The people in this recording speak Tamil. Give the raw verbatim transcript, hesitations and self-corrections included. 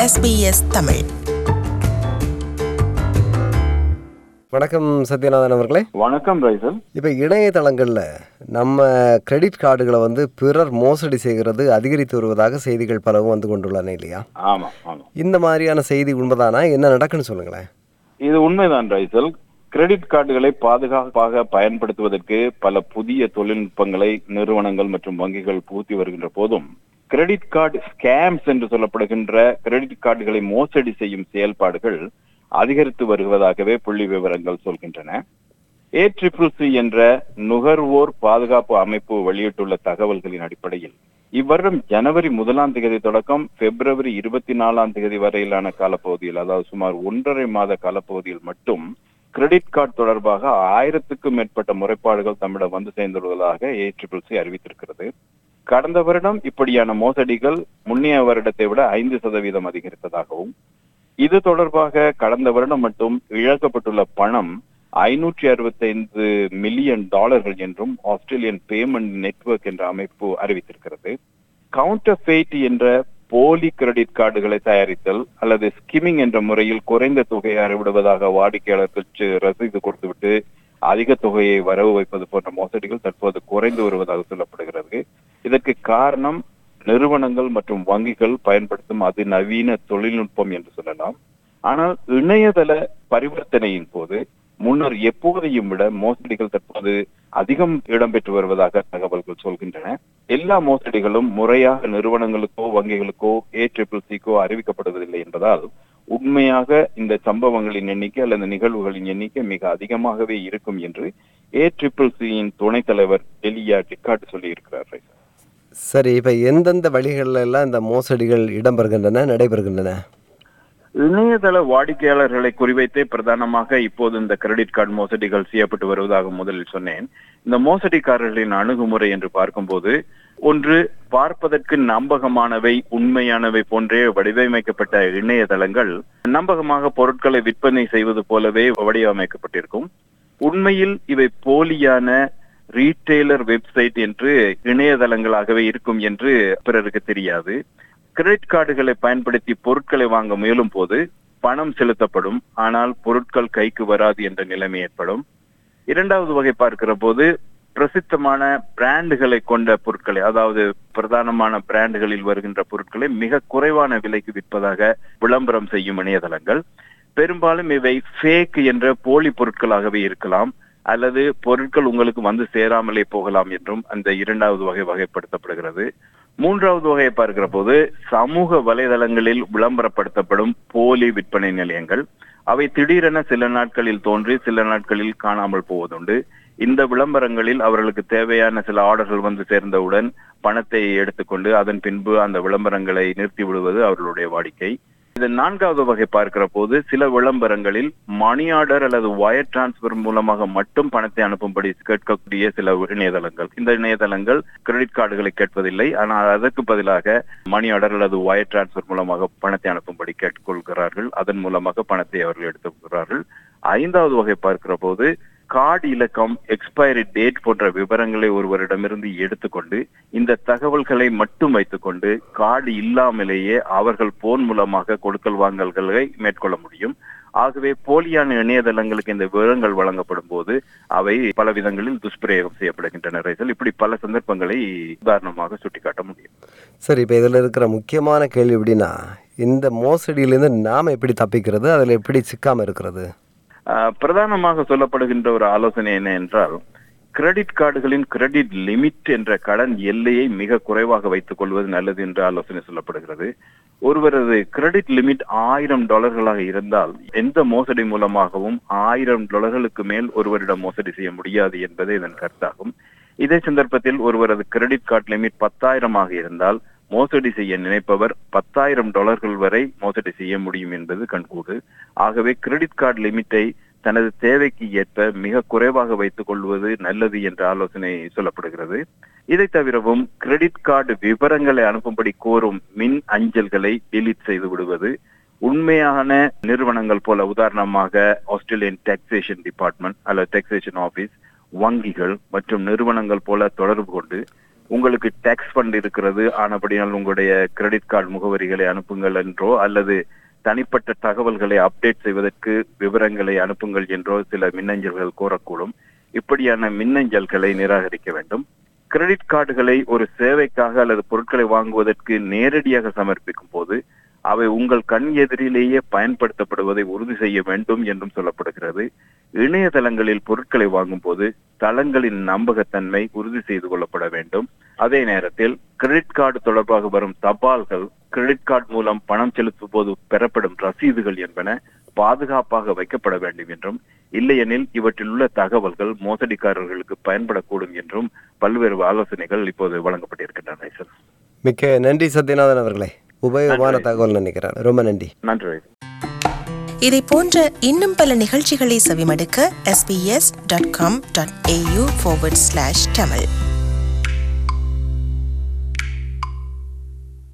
S B S Tamil. வணக்கம் சத்யநாதன் அவர்களே. வணக்கம் ரைசல். இப்போ இணையதளங்களில் நம்ம கிரெடிட் கார்டுகளை வந்து பிறர் மோசடி செய்கிறது அதிகரித்து வருவதாக செய்திகள் பலவும் வந்து கொண்டுள்ளன இல்லையா? ஆமா ஆமா. இந்த மாதிரியான செய்தி உண்மைதானா? என்ன நடக்குன்னு சொல்லுங்களேன். இது உண்மைதான் ரைசல். கிரெடிட் கார்டுகளை பாதுகாப்பாக பயன்படுத்துவதற்கு பல புதிய தொழில்நுட்பங்களை நிறுவனங்கள் மற்றும் வங்கிகள் புகுத்தி வருகின்ற போதும் கிரெடிட் கார்டு ஸ்கேம்ஸ் என்று சொல்லப்படுகின்ற கிரெடிட் கார்டுகளை மோசடி செய்யும் செயல்பாடுகள் அதிகரித்து வருவதாகவே புள்ளி விவரங்கள் சொல்கின்றன. ஏ ட்ரிபிள் சி என்ற நுகர்வோர் பாதுகாப்பு அமைப்பு வெளியிட்டுள்ள தகவல்களின் அடிப்படையில் இவ்வருடம் ஜனவரி முதலாம் தேதி தொடக்கம் பிப்ரவரி இருபத்தி நாலாம் தேதி வரையிலான காலப்பகுதியில், அதாவது சுமார் ஒன்றரை மாத காலப்பகுதியில் மட்டும் கிரெடிட் கார்டு தொடர்பாக ஆயிரத்துக்கும் மேற்பட்ட முறைப்பாடுகள் தம்மிடம் வந்து சேர்ந்துள்ளதாக ஏ ட்ரிபிள் சி அறிவித்திருக்கிறது. கடந்த வருடம் இப்படியான மோசடிகள் முன்னைய வருடத்தை விட ஐந்து சதவீதம் அதிகரித்ததாகவும், இது தொடர்பாக கடந்த வருடம் மட்டும் இழக்கப்பட்டுள்ள பணம் ஐநூற்றி அறுபத்தி ஐந்து மில்லியன் டாலர்கள் என்றும் ஆஸ்திரேலியன் பேமெண்ட் நெட்வொர்க் என்ற அமைப்பு அறிவித்திருக்கிறது. கவுண்டர்ஃபெய்ட் என்ற போலி கிரெடிட் கார்டுகளை தயாரித்தல் அல்லது ஸ்கிமிங் என்ற முறையில் குறைந்த தொகையை அறவிடுவதாக வாடிக்கையாளர்களுக்கு ரசீது கொடுத்துவிட்டு அதிக தொகையை வரவு வைப்பது போன்ற மோசடிகள் தற்போது குறைந்து வருவதாக சொல்லப்படுகிறது. இதற்கு காரணம் நிறுவனங்கள் மற்றும் வங்கிகள் பயன்படுத்தும் அதிநவீன தொழில்நுட்பம் என்று சொல்லலாம். ஆனால் இணையதள பரிவர்த்தனையின் போது முன்னர் எப்போதையும் விட மோசடிகள் தற்போது அதிகம் இடம்பெற்று வருவதாக தகவல்கள் சொல்கின்றன. எல்லா மோசடிகளும் முறையாக நிறுவனங்களுக்கோ வங்கிகளுக்கோ ஏ ட்ரிபிள் சிக்கோ அறிவிக்கப்படுவதில்லை என்பதால் உண்மையாக இந்த சம்பவங்களின் எண்ணிக்கை அல்லது நிகழ்வுகளின் எண்ணிக்கை மிக அதிகமாகவே இருக்கும் என்று ஏ ட்ரிபிள் சியின் துணைத் தலைவர் எலியா டிக்காட் சொல்லி இருக்கிறார். சரி, இப்போ எந்தெந்த வழிகளில் எல்லாம் இந்த மோசடிகள் இடம்பெறுகின்றன, நடைபெறுகின்றன? இணையதள வாடிக்கையாளர்களை குறிவைத்தே பிரதானமாக இப்போது இந்த கிரெடிட் கார்டு மோசடிகள் செய்யப்பட்டு வருவதாக முதலில் சொன்னேன். இந்த மோசடிக்காரர்களின் அணுகுமுறை என்று பார்க்கும்போது, ஒன்று, பார்ப்பதற்கு நம்பகமானவை உண்மையானவை போன்றே வடிவமைக்கப்பட்ட இணையதளங்கள் நம்பகமாக பொருட்களை விற்பனை செய்வது போலவே வடிவமைக்கப்பட்டிருக்கும். உண்மையில் இவை போலியான ரீட்டைலர் வெப்சைட் என்று இணையதளங்களாகவே இருக்கும் என்று பிறருக்கு தெரியாது. கிரெடிட் கார்டுகளை பயன்படுத்தி பொருட்களை வாங்க முயலும் போது பணம் செலுத்தப்படும், ஆனால் பொருட்கள் கைக்கு வராது என்ற நிலைமை ஏற்படும். இரண்டாவது வகை பார்க்கிற போது பிரசித்தமான பிராண்டுகளை கொண்ட பொருட்களை, அதாவது பிரதானமான பிராண்டுகளில் வருகின்ற பொருட்களை மிக குறைவான விலைக்கு விற்பதாக விளம்பரம் செய்யும் இணையதளங்கள். பெரும்பாலும் இவை ஃபேக் என்ற போலி பொருட்களாகவே இருக்கலாம், அல்லது பொருட்கள் உங்களுக்கு வந்து சேராமலே போகலாம் என்றும் அந்த இரண்டாவது வகை வகைப்படுத்தப்படுகிறது. மூன்றாவது வகையை பார்க்கிற போது சமூக வலைதளங்களில் விளம்பரப்படுத்தப்படும் போலி விற்பனை நிலையங்கள். அவை திடீரென சில நாட்களில் தோன்றி சில நாட்களில் காணாமல் போவதுண்டு. இந்த விளம்பரங்களில் அவர்களுக்கு தேவையான சில ஆர்டர்கள் வந்து சேர்ந்தவுடன் பணத்தை எடுத்துக்கொண்டு அதன் பின்பு அந்த விளம்பரங்களை நிறுத்தி விடுவது அவர்களுடைய வாடிக்கை. இந்த நான்காவது வகை பார்க்கிற போது சில விளம்பரங்களில் மணி ஆர்டர் அல்லது வயர் டிரான்ஸ்பர் மூலமாக மட்டும் பணத்தை அனுப்பும்படி கேட்கக்கூடிய சில இணையதளங்கள். இந்த இணையதளங்கள் கிரெடிட் கார்டுகளை கேட்பதில்லை, ஆனால் அதற்கு பதிலாக மணி ஆர்டர் அல்லது வயர் டிரான்ஸ்பர் மூலமாக பணத்தை அனுப்பும்படி கேட்டுக்கொள்கிறார்கள். அதன் மூலமாக பணத்தை அவர்கள் எடுத்துக்கிறார்கள். ஐந்தாவது வகை பார்க்கிற போது கார்டு இலக்கம், எக்ஸ்பைரி டேட் போன்ற விவரங்களை ஒருவரிடமிருந்து எடுத்துக்கொண்டு இந்த தகவல்களை மட்டும் வைத்துக்கொண்டு கார்டு இல்லாமலேயே அவர்கள் போன் மூலமாக கொடுக்கல் வாங்கல்களை மேற்கொள்ள முடியும். ஆகவே போலியான இணையதளங்களுக்கு இந்த விவரங்கள் வழங்கப்படும் போது அவை பல விதங்களில் துஷ்பிரயோகம் செய்யப்படுகின்றன. இப்படி பல சந்தர்ப்பங்களை உதாரணமாக சுட்டிக்காட்ட முடியும். சரி, இப்போ இதில் இருக்கிற முக்கியமான கேள்வி எப்படின்னா, இந்த மோசடியிலிருந்து நாம் எப்படி தப்பிக்கிறது, அதில் எப்படி சிக்காம இருக்கிறது? பிரதானமாக சொல்லப்படுகின்ற ஒரு ஆலோசனை என்ன என்றால், கிரெடிட் கார்டுகளின் கிரெடிட் லிமிட் என்ற கடன் எல்லையை மிக குறைவாக வைத்துக் கொள்வது நல்லது என்று ஆலோசனை சொல்லப்படுகிறது. ஒருவரது கிரெடிட் லிமிட் ஆயிரம் டாலர்களாக இருந்தால் எந்த மோசடி மூலமாகவும் ஆயிரம் டாலர்களுக்கு மேல் ஒருவரிடம் மோசடி செய்ய முடியாது என்பது இதன் கருத்தாகும். இதே சந்தர்ப்பத்தில் ஒருவரது கிரெடிட் கார்டு லிமிட் பத்தாயிரமாக இருந்தால் மோசடி செய்ய நினைப்பவர் பத்தாயிரம் டாலர்கள் வரை மோசடி செய்ய முடியும் என்பது கண்கூடு. ஆகவே கிரெடிட் கார்டு லிமிட்டை தனது தேவைக்கு ஏற்ப மிக குறைவாக வைத்துக் கொள்வது நல்லது என்ற ஆலோசனை சொல்லப்படுகிறது. இதை தவிரவும் கிரெடிட் கார்டு விவரங்களை அனுப்பும்படி கோரும் மின் அஞ்சல்களை டெலீட் செய்து விடுவது, உண்மையான நிறுவனங்கள் போல உதாரணமாக ஆஸ்திரேலியன் டாக்ஸேஷன் டிபார்ட்மெண்ட் அல்லது டாக்ஸேஷன் ஆபீஸ், வங்கிகள் மற்றும் நிறுவனங்கள் போல தொடர்பு கொண்டு உங்களுக்கு டேக்ஸ் ஃபண்ட் இருக்கிறது, ஆனபடியால் உங்களுடைய கிரெடிட் கார்டு முகவரிகளை அனுப்புங்கள் என்றோ அல்லது தனிப்பட்ட தகவல்களை அப்டேட் செய்வதற்கு விவரங்களை அனுப்புங்கள் என்றோ சில மின்னஞ்சல்கள் கோரக்கூடும். இப்படியான மின்னஞ்சல்களை நிராகரிக்க வேண்டும். கிரெடிட் கார்டுகளை ஒரு சேவைக்காக அல்லது பொருட்களை வாங்குவதற்கு நேரடியாக சமர்ப்பிக்கும் போது அவை உங்கள் கண் எதிரிலேயே பயன்படுத்தப்படுவதை உறுதி செய்ய வேண்டும் என்றும் சொல்லப்படுகிறது. இணையதளங்களில் பொருட்களை வாங்கும் போது தளங்களின் நம்பகத்தன்மை உறுதி செய்து கொள்ளப்பட வேண்டும். அதே நேரத்தில் கிரெடிட் கார்டு தொடர்பாக வரும் தபால்கள், கிரெடிட் கார்டு மூலம் பணம் செலுத்தும் போது பெறப்படும் ரசீதுகள் என்பன பாதுகாப்பாக வைக்கப்பட வேண்டும் என்றும், இல்லையெனில் இவற்றில் உள்ள தகவல்கள் மோசடிக்காரர்களுக்கு பயன்படக்கூடும் என்றும் பல்வேறு ஆலோசனைகள் இப்போது வழங்கப்பட்டிருக்கின்றன. மிக்க நன்றி சத்யநாதன் அவர்களே. உபயோகமான தகவல் நினைக்கிறேன். ரொம்ப நன்றி. நன்றி. இதை போன்ற இன்னும் பல நிகழ்ச்சிகளை செவிமடுக்க S B S dot com dot A U forward slash Tamil